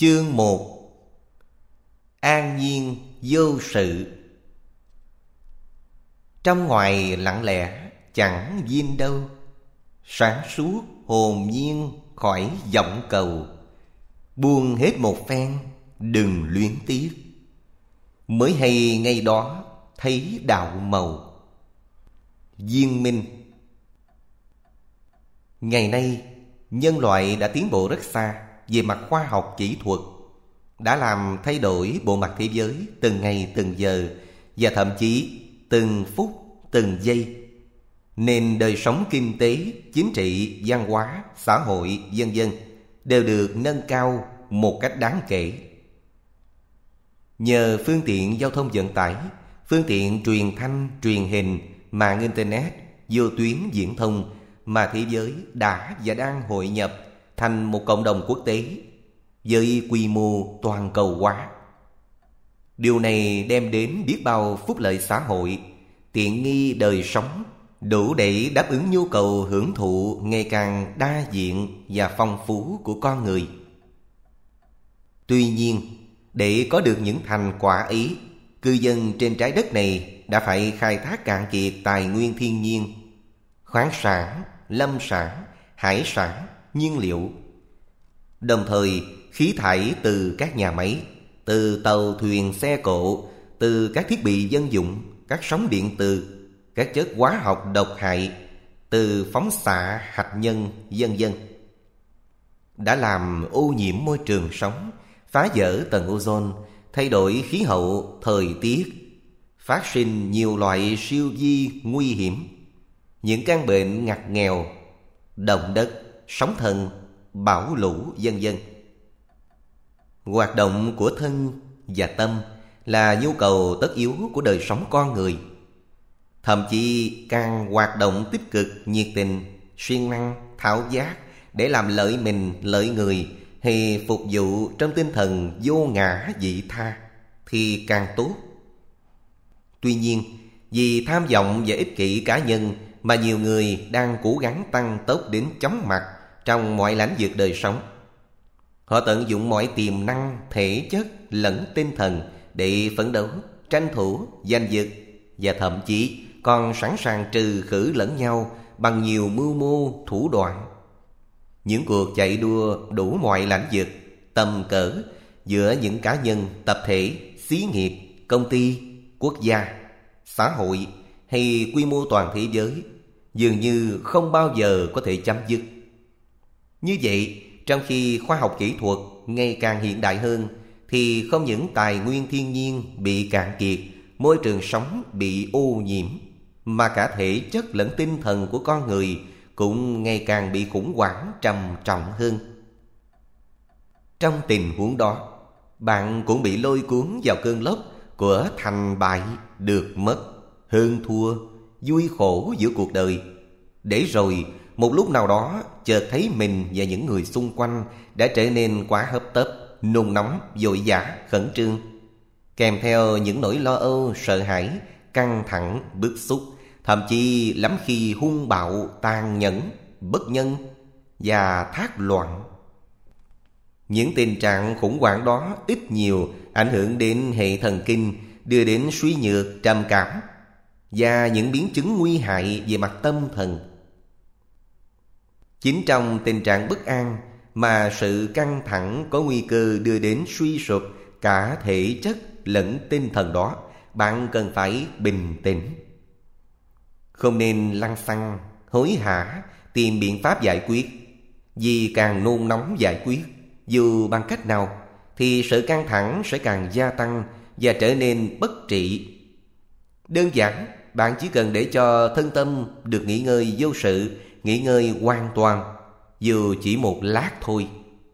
Chương 1. An nhiên vô sự. Trong ngoài lặng lẽ chẳng duyên đâu, sáng suốt hồn nhiên khỏi vọng cầu. Buông hết một phen đừng luyến tiếc, mới hay ngay đó thấy đạo màu. Viên Minh. Ngày nay nhân loại đã tiến bộ rất xa về mặt khoa học kỹ thuật, đã làm thay đổi bộ mặt thế giới từng ngày từng giờ, và thậm chí từng phút từng giây. Nên đời sống kinh tế, chính trị, văn hóa, xã hội, vân vân đều được nâng cao một cách đáng kể. Nhờ phương tiện giao thông vận tải, phương tiện truyền thanh, truyền hình, mạng Internet, vô tuyến viễn thông mà thế giới đã và đang hội nhập thành một cộng đồng quốc tế với quy mô toàn cầu hóa. Điều này đem đến biết bao phúc lợi xã hội, tiện nghi đời sống, đủ để đáp ứng nhu cầu hưởng thụ ngày càng đa diện và phong phú của con người. Tuy nhiên, để có được những thành quả ấy, cư dân trên trái đất này đã phải khai thác cạn kiệt tài nguyên thiên nhiên, khoáng sản, lâm sản, hải sản, nhiên liệu. Đồng thời, khí thải từ các nhà máy, từ tàu thuyền xe cộ, từ các thiết bị dân dụng, các sóng điện từ, các chất hóa học độc hại, từ phóng xạ hạt nhân, vân vân, đã làm ô nhiễm môi trường sống, phá vỡ tầng ozone, thay đổi khí hậu, thời tiết, phát sinh nhiều loại siêu vi nguy hiểm, những căn bệnh ngặt nghèo, động đất, sóng thần, bão lũ, vân vân. Hoạt động của thân và tâm là nhu cầu tất yếu của đời sống con người. Thậm chí càng hoạt động tích cực, nhiệt tình, siêng năng, tháo giác để làm lợi mình, lợi người hay phục vụ trong tinh thần vô ngã vị tha thì càng tốt. Tuy nhiên, vì tham vọng và ích kỷ cá nhân mà nhiều người đang cố gắng tăng tốc đến chóng mặt trong mọi lĩnh vực đời sống. Họ tận dụng mọi tiềm năng thể chất lẫn tinh thần để phấn đấu, tranh thủ, giành giật, và thậm chí còn sẵn sàng trừ khử lẫn nhau bằng nhiều mưu mô thủ đoạn. Những cuộc chạy đua đủ mọi lĩnh vực, tầm cỡ giữa những cá nhân, tập thể, xí nghiệp, công ty, quốc gia, xã hội hay quy mô toàn thế giới dường như không bao giờ có thể chấm dứt. Như vậy, trong khi khoa học kỹ thuật ngày càng hiện đại hơn, thì không những tài nguyên thiên nhiên bị cạn kiệt, môi trường sống bị ô nhiễm, mà cả thể chất lẫn tinh thần của con người cũng ngày càng bị khủng hoảng trầm trọng hơn. Trong tình huống đó, bạn cũng bị lôi cuốn vào cơn lốc của thành bại, được mất, hơn thua, vui khổ giữa cuộc đời, để rồi một lúc nào đó chợt thấy mình và những người xung quanh đã trở nên quá hấp tấp, nôn nóng, vội vã, khẩn trương, kèm theo những nỗi lo âu, sợ hãi, căng thẳng, bức xúc, thậm chí lắm khi hung bạo, tàn nhẫn, bất nhân và thác loạn. Những tình trạng khủng hoảng đó ít nhiều ảnh hưởng đến hệ thần kinh, đưa đến suy nhược, trầm cảm và những biến chứng nguy hại về mặt tâm thần. Chính trong tình trạng bất an mà sự căng thẳng có nguy cơ đưa đến suy sụp cả thể chất lẫn tinh thần đó, bạn cần phải bình tĩnh. Không nên lăng xăng, hối hả tìm biện pháp giải quyết, vì càng nôn nóng giải quyết, dù bằng cách nào, thì sự căng thẳng sẽ càng gia tăng và trở nên bất trị. Đơn giản, bạn chỉ cần để cho thân tâm được nghỉ ngơi vô sự, nghỉ ngơi hoàn toàn, dù chỉ một lát thôi.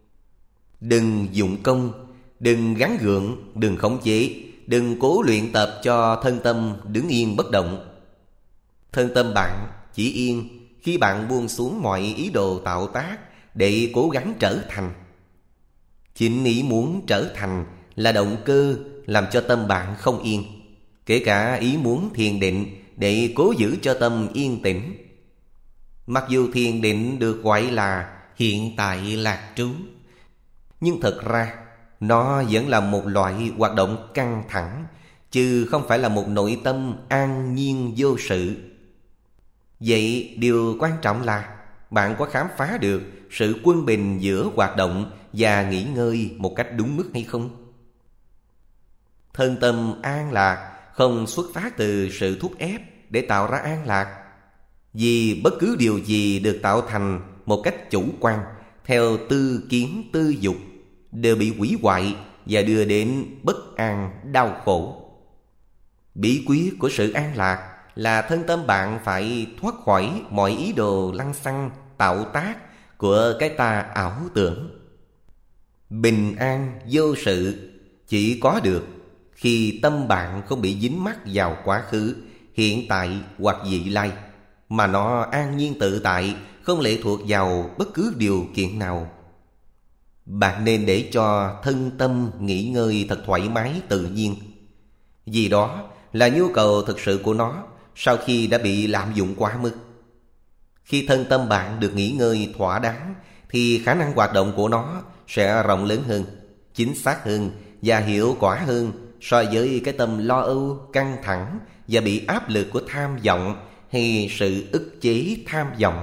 Đừng dụng công, đừng gắng gượng, đừng khống chế, đừng cố luyện tập cho thân tâm đứng yên bất động. Thân tâm bạn chỉ yên khi bạn buông xuống mọi ý đồ tạo tác để cố gắng trở thành. Chính ý muốn trở thành là động cơ làm cho tâm bạn không yên, kể cả ý muốn thiền định để cố giữ cho tâm yên tĩnh. Mặc dù thiền định được gọi là hiện tại lạc trú, nhưng thật ra nó vẫn là một loại hoạt động căng thẳng, chứ không phải là một nội tâm an nhiên vô sự. Vậy điều quan trọng là bạn có khám phá được sự quân bình giữa hoạt động và nghỉ ngơi một cách đúng mức hay không? Thân tâm an lạc không xuất phát từ sự thúc ép để tạo ra an lạc. Vì bất cứ điều gì được tạo thành một cách chủ quan theo tư kiến tư dục đều bị hủy hoại và đưa đến bất an, đau khổ. Bí quyết của sự an lạc là thân tâm bạn phải thoát khỏi mọi ý đồ lăng xăng, tạo tác của cái ta ảo tưởng. Bình an vô sự chỉ có được khi tâm bạn không bị dính mắc vào quá khứ, hiện tại hoặc vị lai, mà nó an nhiên tự tại, không lệ thuộc vào bất cứ điều kiện nào. Bạn nên để cho thân tâm nghỉ ngơi thật thoải mái tự nhiên, vì đó là nhu cầu thực sự của nó sau khi đã bị lạm dụng quá mức. Khi thân tâm bạn được nghỉ ngơi thỏa đáng thì khả năng hoạt động của nó sẽ rộng lớn hơn, chính xác hơn và hiệu quả hơn so với cái tâm lo âu, căng thẳng và bị áp lực của tham vọng hay sự ức chế tham vọng.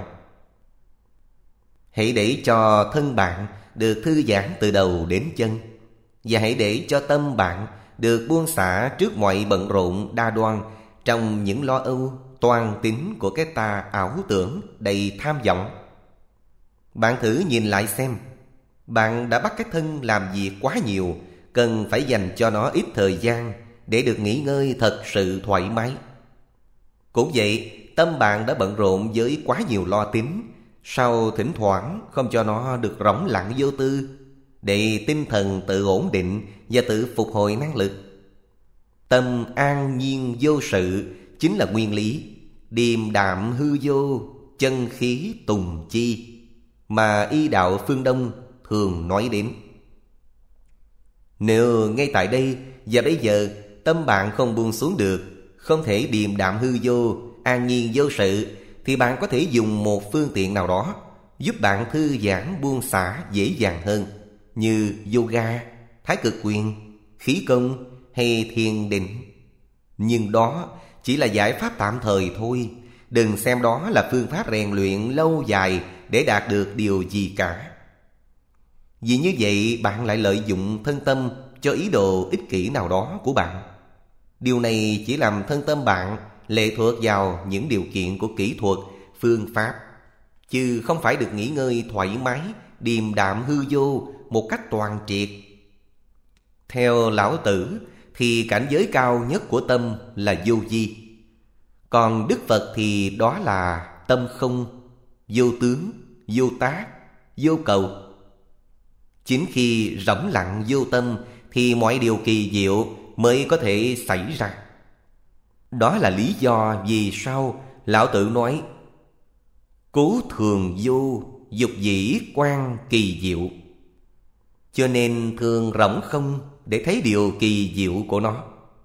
Hãy để cho thân bạn được thư giãn từ đầu đến chân, và hãy để cho tâm bạn được buông xả trước mọi bận rộn đa đoan trong những lo âu, toan tính của cái ta ảo tưởng đầy tham vọng. Bạn thử nhìn lại xem, bạn đã bắt cái thân làm việc quá nhiều, cần phải dành cho nó ít thời gian để được nghỉ ngơi thật sự thoải mái. Cũng vậy, tâm bạn đã bận rộn với quá nhiều lo tính, sau thỉnh thoảng không cho nó được rỗng lặng vô tư, để tinh thần tự ổn định và tự phục hồi năng lực. Tâm an nhiên vô sự chính là nguyên lý điềm đạm hư vô, chân khí tùng chi mà y đạo phương Đông thường nói đến. Nếu ngay tại đây và bây giờ tâm bạn không buông xuống được, không thể điềm đạm hư vô, an nhiên vô sự, thì bạn có thể dùng một phương tiện nào đó giúp bạn thư giãn buông xả dễ dàng hơn, như yoga, thái cực quyền, khí công hay thiền định. Nhưng đó chỉ là giải pháp tạm thời thôi. Đừng xem đó là phương pháp rèn luyện lâu dài để đạt được điều gì cả. Vì như vậy bạn lại lợi dụng thân tâm cho ý đồ ích kỷ nào đó của bạn. Điều này chỉ làm thân tâm bạn lệ thuộc vào những điều kiện của kỹ thuật, phương pháp, chứ không phải được nghỉ ngơi thoải mái, điềm đạm hư vô một cách toàn triệt. Theo Lão Tử thì cảnh giới cao nhất của tâm là vô vi. Còn Đức Phật thì đó là tâm không, vô tướng, vô tác, vô cầu. Chính khi rỗng lặng vô tâm thì mọi điều kỳ diệu mới có thể xảy ra. Đó là lý do vì sao Lão Tử nói cố thường vô, dục dĩ quan kỳ diệu. Cho nên thường rỗng không để thấy điều kỳ diệu của nó.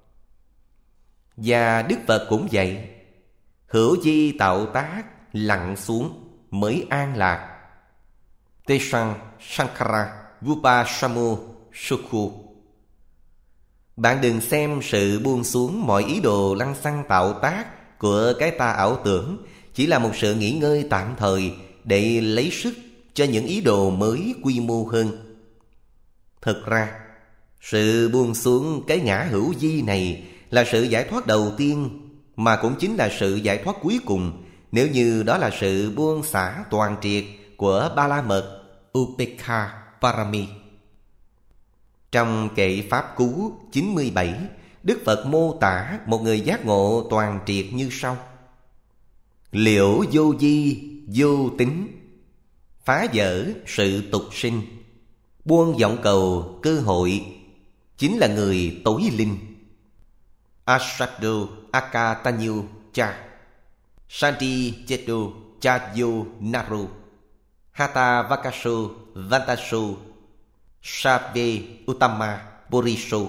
Và Đức Phật cũng vậy, hữu vi tạo tác, lặng xuống mới an lạc. Tesang Sankara Vupasamu Sukhu. Bạn đừng xem sự buông xuống mọi ý đồ lăng xăng tạo tác của cái ta ảo tưởng chỉ là một sự nghỉ ngơi tạm thời để lấy sức cho những ý đồ mới quy mô hơn. Thực ra, sự buông xuống cái ngã hữu vi này là sự giải thoát đầu tiên, mà cũng chính là sự giải thoát cuối cùng, nếu như đó là sự buông xả toàn triệt của Ba La Mật Upekha Parami. Trong kệ Pháp Cú 97, Đức Phật mô tả một người giác ngộ toàn triệt như sau: liễu vô vi, vô tính, phá vỡ sự tục sinh, buông vọng cầu cơ hội, chính là người tối linh. Asadu Akatanyu Cha Santi Chetu Chayu Naru Hata Vakasu Vantasu Sabe Uttama Purisu.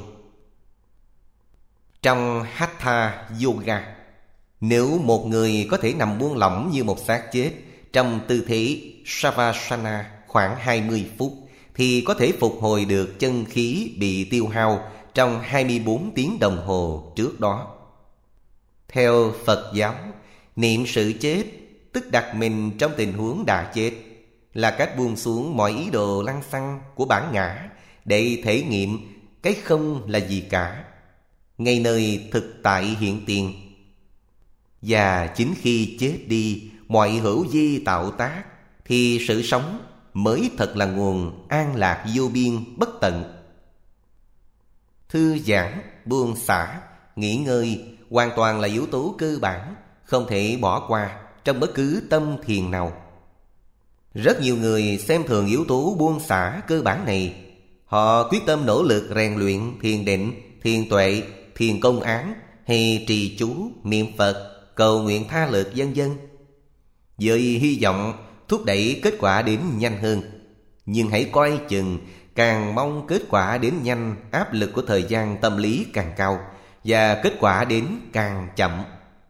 Trong Hatha Yoga, nếu một người có thể nằm buông lỏng như một xác chết trong tư thế Savasana khoảng 20 phút thì có thể phục hồi được chân khí bị tiêu hao trong 24 tiếng đồng hồ trước đó. Theo Phật giáo, niệm sự chết, tức đặt mình trong tình huống đã chết, là cách buông xuống mọi ý đồ lăng xăng của bản ngã để thể nghiệm cái không là gì cả, ngay nơi thực tại hiện tiền. Và chính khi chết đi mọi hữu vi tạo tác, thì sự sống mới thật là nguồn an lạc vô biên bất tận. Thư giãn, buông xả, nghỉ ngơi hoàn toàn là yếu tố cơ bản, không thể bỏ qua trong bất cứ tâm thiền nào. Rất nhiều người xem thường yếu tố buông xả cơ bản này. Họ quyết tâm nỗ lực rèn luyện thiền định, thiền tuệ, thiền công án hay trì chú, niệm Phật, cầu nguyện tha lực vân vân, với hy vọng thúc đẩy kết quả đến nhanh hơn. Nhưng hãy coi chừng, càng mong kết quả đến nhanh, áp lực của thời gian tâm lý càng cao và kết quả đến càng chậm.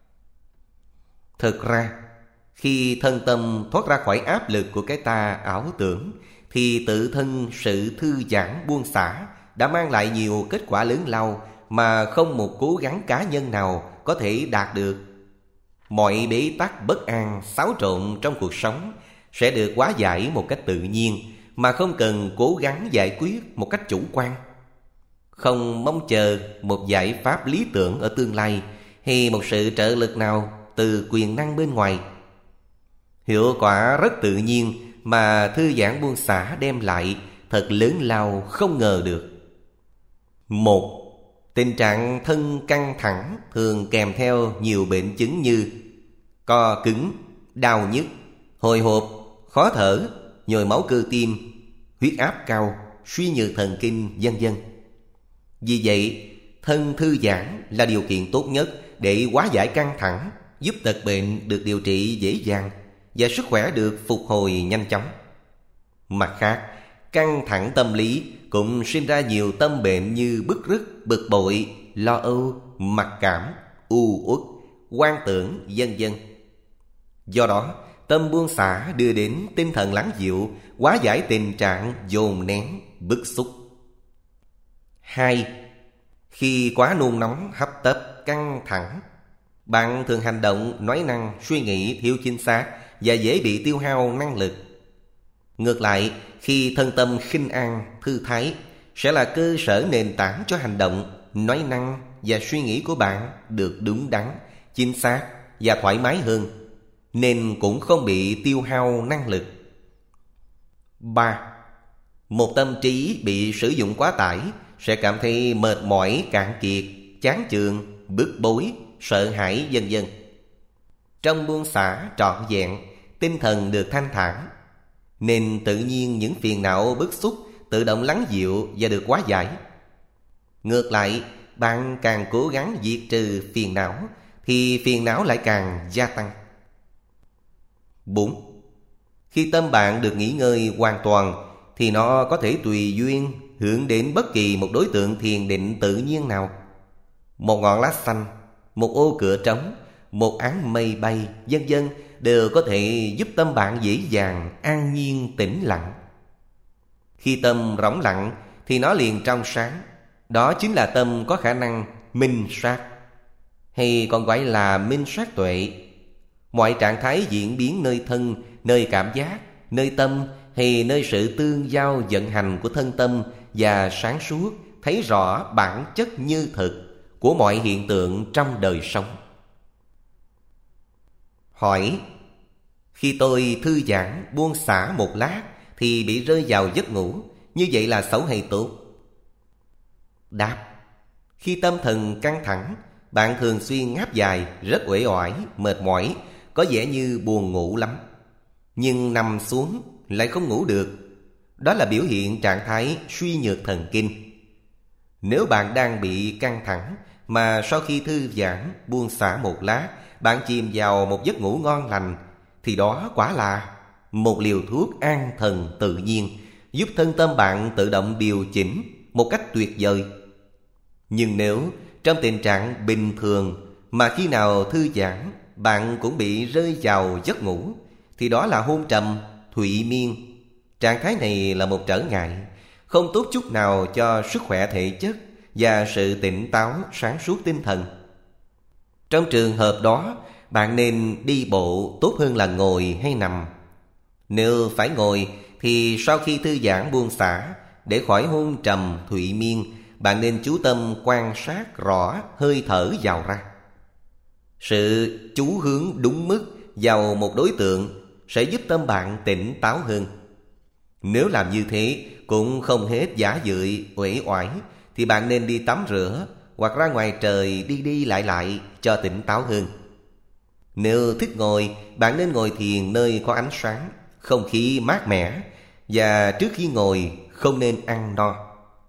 Thực ra, khi thân tâm thoát ra khỏi áp lực của cái ta ảo tưởng, thì tự thân sự thư giãn buông xả đã mang lại nhiều kết quả lớn lao mà không một cố gắng cá nhân nào có thể đạt được. Mọi bế tắc bất an, xáo trộn trong cuộc sống sẽ được hóa giải một cách tự nhiên, mà không cần cố gắng giải quyết một cách chủ quan. Không mong chờ một giải pháp lý tưởng ở tương lai hay một sự trợ lực nào từ quyền năng bên ngoài. Hiệu quả rất tự nhiên mà thư giãn buông xả đem lại thật lớn lao không ngờ được. 1. Tình trạng thân căng thẳng thường kèm theo nhiều bệnh chứng như co cứng, đau nhức, hồi hộp, khó thở, nhồi máu cơ tim, huyết áp cao, suy nhược thần kinh, vân vân. Vì vậy, thân thư giãn là điều kiện tốt nhất để hóa giải căng thẳng, giúp tật bệnh được điều trị dễ dàng và sức khỏe được phục hồi nhanh chóng. Mặt khác, căng thẳng tâm lý cũng sinh ra nhiều tâm bệnh như bứt rứt, bực bội, lo âu, mặc cảm, u uất, hoang tưởng, vân vân. Do đó, tâm buông xả đưa đến tinh thần lắng dịu, hóa giải tình trạng dồn nén, bức xúc. 2. Khi quá nôn nóng, hấp tấp, căng thẳng, bạn thường hành động, nói năng, suy nghĩ thiếu chính xác và dễ bị tiêu hao năng lực. Ngược lại, khi thân tâm khinh an, thư thái sẽ là cơ sở nền tảng cho hành động, nói năng và suy nghĩ của bạn được đúng đắn, chính xác và thoải mái hơn, nên cũng không bị tiêu hao năng lực. 3. Một tâm trí bị sử dụng quá tải sẽ cảm thấy mệt mỏi, cạn kiệt, chán chường, bức bối, sợ hãi, vân vân. Trong buông xả trọn vẹn, tinh thần được thanh thản, nên tự nhiên những phiền não bức xúc tự động lắng dịu và được hóa giải. Ngược lại, bạn càng cố gắng diệt trừ phiền não thì phiền não lại càng gia tăng. 4. Khi tâm bạn được nghỉ ngơi hoàn toàn thì nó có thể tùy duyên hướng đến bất kỳ một đối tượng thiền định tự nhiên nào. Một ngọn lá xanh, một ô cửa trống, một áng mây bay, vân vân đều có thể giúp tâm bạn dễ dàng, an nhiên, tĩnh lặng. Khi tâm rỗng lặng thì nó liền trong sáng. Đó chính là tâm có khả năng minh sát, hay còn gọi là minh sát tuệ. Mọi trạng thái diễn biến nơi thân, nơi cảm giác, nơi tâm hay nơi sự tương giao vận hành của thân tâm và sáng suốt thấy rõ bản chất như thực của mọi hiện tượng trong đời sống. Hỏi: khi tôi thư giãn buông xả một lát thì bị rơi vào giấc ngủ, như vậy là xấu hay tốt? Đáp: khi tâm thần căng thẳng, bạn thường xuyên ngáp dài, rất uể oải, mệt mỏi, có vẻ như buồn ngủ lắm, nhưng nằm xuống lại không ngủ được. Đó là biểu hiện trạng thái suy nhược thần kinh. Nếu bạn đang bị căng thẳng mà sau khi thư giãn buông xả một lát bạn chìm vào một giấc ngủ ngon lành, thì đó quả là một liều thuốc an thần tự nhiên, giúp thân tâm bạn tự động điều chỉnh một cách tuyệt vời. Nhưng nếu trong tình trạng bình thường mà khi nào thư giãn bạn cũng bị rơi vào giấc ngủ, thì đó là hôn trầm, thụy miên. Trạng thái này là một trở ngại, không tốt chút nào cho sức khỏe thể chất và sự tỉnh táo sáng suốt tinh thần. Trong trường hợp đó, bạn nên đi bộ tốt hơn là ngồi hay nằm. Nếu phải ngồi thì sau khi thư giãn buông xả, để khỏi hôn trầm thụy miên, bạn nên chú tâm quan sát rõ hơi thở vào ra. Sự chú hướng đúng mức vào một đối tượng sẽ giúp tâm bạn tỉnh táo hơn. Nếu làm như thế cũng không hết giả dưỡi, uể oải, thì bạn nên đi tắm rửa hoặc ra ngoài trời đi đi lại cho tỉnh táo hơn. Nếu thích ngồi, bạn nên ngồi thiền nơi có ánh sáng, không khí mát mẻ, và trước khi ngồi không nên ăn no.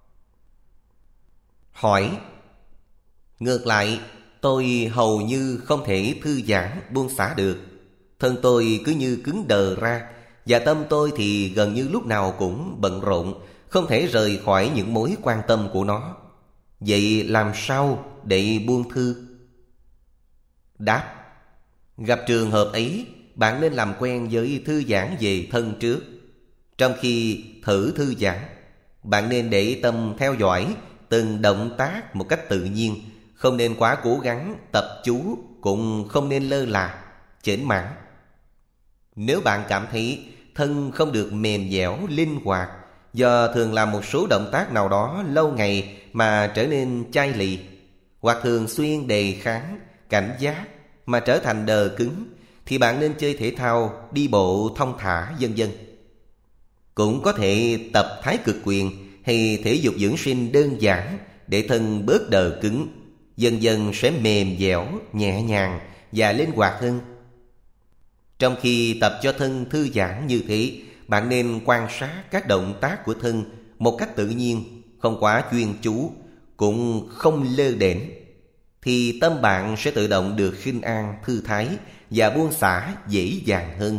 Hỏi: ngược lại, tôi hầu như không thể thư giãn buông xả được. Thân tôi cứ như cứng đờ ra, và tâm tôi thì gần như lúc nào cũng bận rộn, không thể rời khỏi những mối quan tâm của nó. Vậy làm sao để buông thư? Đáp: gặp trường hợp ấy, bạn nên làm quen với thư giãn về thân trước. Trong khi thử thư giãn, bạn nên để tâm theo dõi từng động tác một cách tự nhiên, không nên quá cố gắng tập chú, cũng không nên lơ là, chểnh mảng. Nếu bạn cảm thấy thân không được mềm dẻo, linh hoạt, do thường làm một số động tác nào đó lâu ngày mà trở nên chai lì, hoặc thường xuyên đề kháng, cảnh giác mà trở thành đờ cứng, thì bạn nên chơi thể thao, đi bộ thong thả vân vân. Cũng có thể tập thái cực quyền hay thể dục dưỡng sinh đơn giản để thân bớt đờ cứng, dần dần sẽ mềm dẻo, nhẹ nhàng và linh hoạt hơn. Trong khi tập cho thân thư giãn như thế, bạn nên quan sát các động tác của thân một cách tự nhiên, không quá chuyên chú, cũng không lơ đễnh, thì tâm bạn sẽ tự động được khinh an, thư thái và buông xả dễ dàng hơn.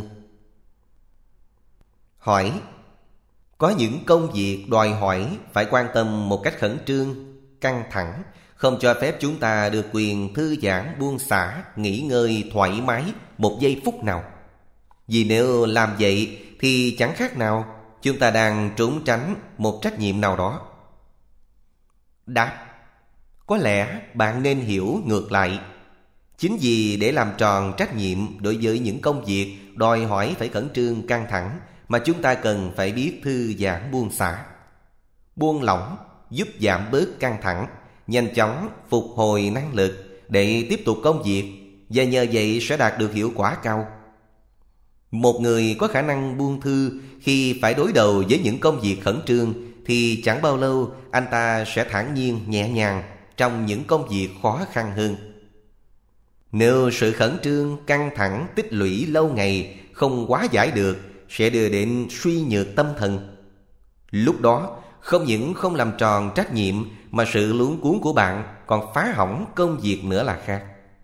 Hỏi: có những công việc đòi hỏi phải quan tâm một cách khẩn trương, căng thẳng, không cho phép chúng ta được quyền thư giãn buông xả, nghỉ ngơi thoải mái một giây phút nào. Vì nếu làm vậy thì chẳng khác nào chúng ta đang trốn tránh một trách nhiệm nào đó. Đáp: có lẽ bạn nên hiểu ngược lại. Chính vì để làm tròn trách nhiệm đối với những công việc đòi hỏi phải khẩn trương căng thẳng mà chúng ta cần phải biết thư giãn buông xả. Buông lỏng giúp giảm bớt căng thẳng, nhanh chóng phục hồi năng lực để tiếp tục công việc, và nhờ vậy sẽ đạt được hiệu quả cao. Một người có khả năng buông thư khi phải đối đầu với những công việc khẩn trương thì chẳng bao lâu anh ta sẽ thản nhiên nhẹ nhàng trong những công việc khó khăn hơn. Nếu sự khẩn trương căng thẳng tích lũy lâu ngày không hóa giải được, sẽ đưa đến suy nhược tâm thần. Lúc đó không những không làm tròn trách nhiệm, mà sự luống cuống của bạn còn phá hỏng công việc nữa là khác.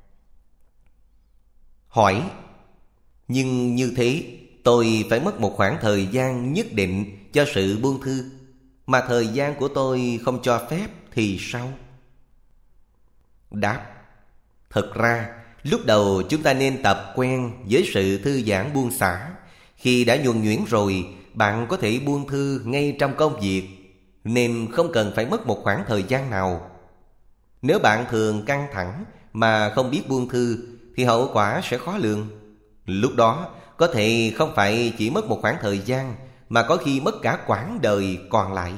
Hỏi: nhưng như thế tôi phải mất một khoảng thời gian nhất định cho sự buông thư, mà thời gian của tôi không cho phép thì sao? Đáp: thật ra lúc đầu chúng ta nên tập quen với sự thư giãn buông xả. Khi đã nhuần nhuyễn rồi, bạn có thể buông thư ngay trong công việc, nên không cần phải mất một khoảng thời gian nào. Nếu bạn thường căng thẳng mà không biết buông thư thì hậu quả sẽ khó lường. Lúc đó có thể không phải chỉ mất một khoảng thời gian, mà có khi mất cả quãng đời còn lại.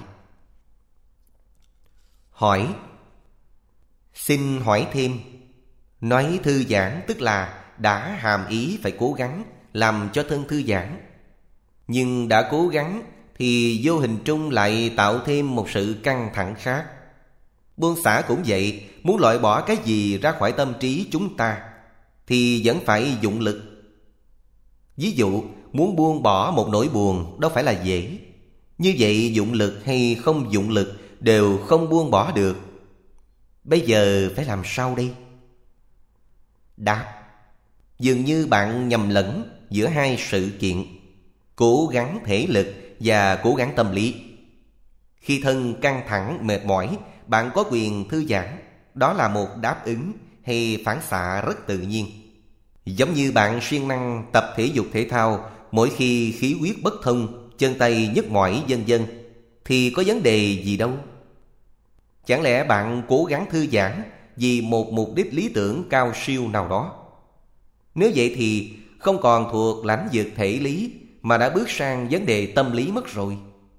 Hỏi: xin hỏi thêm, nói thư giãn tức là đã hàm ý phải cố gắng làm cho thân thư giãn. Nhưng đã cố gắng thì vô hình trung lại tạo thêm một sự căng thẳng khác. Buông xả cũng vậy, muốn loại bỏ cái gì ra khỏi tâm trí chúng ta thì vẫn phải dụng lực. Ví dụ, muốn buông bỏ một nỗi buồn đâu phải là dễ. Như vậy dụng lực hay không dụng lực đều không buông bỏ được. Bây giờ phải làm sao đây? Đáp: dường như bạn nhầm lẫn giữa hai sự kiện, cố gắng thể lực và cố gắng tâm lý. Khi thân căng thẳng mệt mỏi, bạn có quyền thư giãn. Đó là một đáp ứng hay phản xạ rất tự nhiên. Giống như bạn siêng năng tập thể dục thể thao, mỗi khi khí huyết bất thông chân tay nhức mỏi vân vân thì có vấn đề gì đâu. Chẳng lẽ bạn cố gắng thư giãn vì một mục đích lý tưởng cao siêu nào đó? Nếu vậy thì không còn thuộc lãnh vực thể lý mà đã bước sang vấn đề tâm lý mất rồi.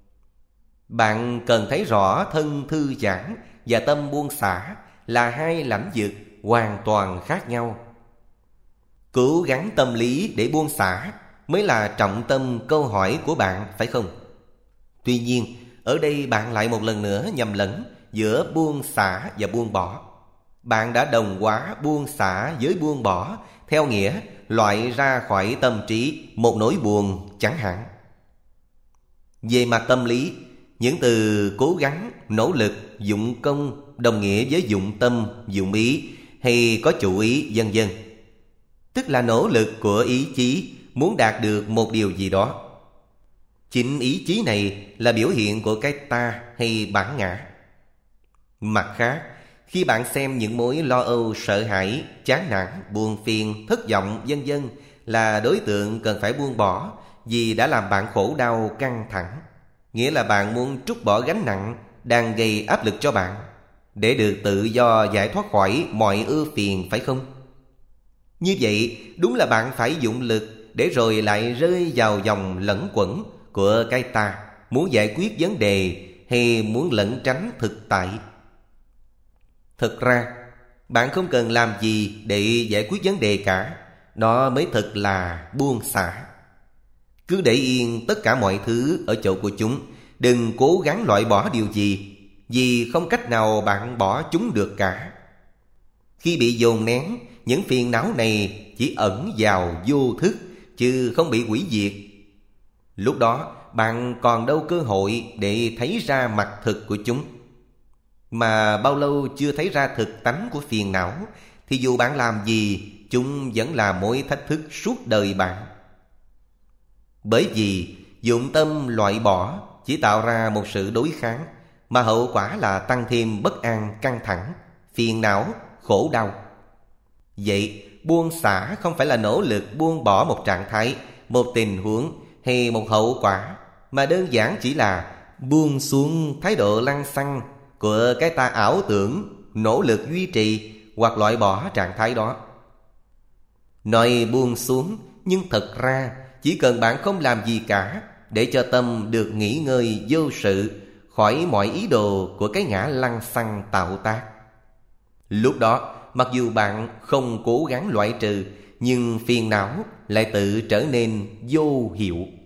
Bạn cần thấy rõ thân thư giãn và tâm buông xả là hai lãnh vực hoàn toàn khác nhau. Cố gắng tâm lý để buông xả mới là trọng tâm câu hỏi của bạn, phải không? Tuy nhiên, ở đây bạn lại một lần nữa nhầm lẫn giữa buông xả và buông bỏ. Bạn đã đồng hóa buông xả với buông bỏ theo nghĩa loại ra khỏi tâm trí một nỗi buồn chẳng hạn. Về mặt tâm lý, những từ cố gắng, nỗ lực, dụng công đồng nghĩa với dụng tâm, dụng ý hay có chủ ý vân vân. Tức là nỗ lực của ý chí muốn đạt được một điều gì đó. Chính ý chí này là biểu hiện của cái ta hay bản ngã. Mặt khác, khi bạn xem những mối lo âu, sợ hãi, chán nản, buồn phiền, thất vọng vân vân là đối tượng cần phải buông bỏ vì đã làm bạn khổ đau, căng thẳng, nghĩa là bạn muốn trút bỏ gánh nặng đang gây áp lực cho bạn để được tự do giải thoát khỏi mọi ưu phiền, phải không? Như vậy đúng là bạn phải dụng lực để rồi lại rơi vào vòng lẩn quẩn của cái ta muốn giải quyết vấn đề hay muốn lẩn tránh thực tại. Thực ra bạn không cần làm gì để giải quyết vấn đề cả. Đó mới thật là buông xả. Cứ để yên tất cả mọi thứ ở chỗ của chúng. Đừng cố gắng loại bỏ điều gì, vì không cách nào bạn bỏ chúng được cả. Khi bị dồn nén, những phiền não này chỉ ẩn vào vô thức, chứ không bị hủy diệt. Lúc đó bạn còn đâu cơ hội để thấy ra mặt thực của chúng. Mà bao lâu chưa thấy ra thực tánh của phiền não thì dù bạn làm gì, chúng vẫn là mối thách thức suốt đời bạn. Bởi vì dụng tâm loại bỏ chỉ tạo ra một sự đối kháng, mà hậu quả là tăng thêm bất an, căng thẳng, phiền não, khổ đau. Vậy buông xả không phải là nỗ lực buông bỏ một trạng thái, một tình huống hay một hậu quả, mà đơn giản chỉ là buông xuống thái độ lăng xăng của cái ta ảo tưởng, nỗ lực duy trì hoặc loại bỏ trạng thái đó. Nói buông xuống, nhưng thật ra chỉ cần bạn không làm gì cả, để cho tâm được nghỉ ngơi vô sự khỏi mọi ý đồ của cái ngã lăng xăng tạo tác. Lúc đó, mặc dù bạn không cố gắng loại trừ, nhưng phiền não lại tự trở nên vô hiệu.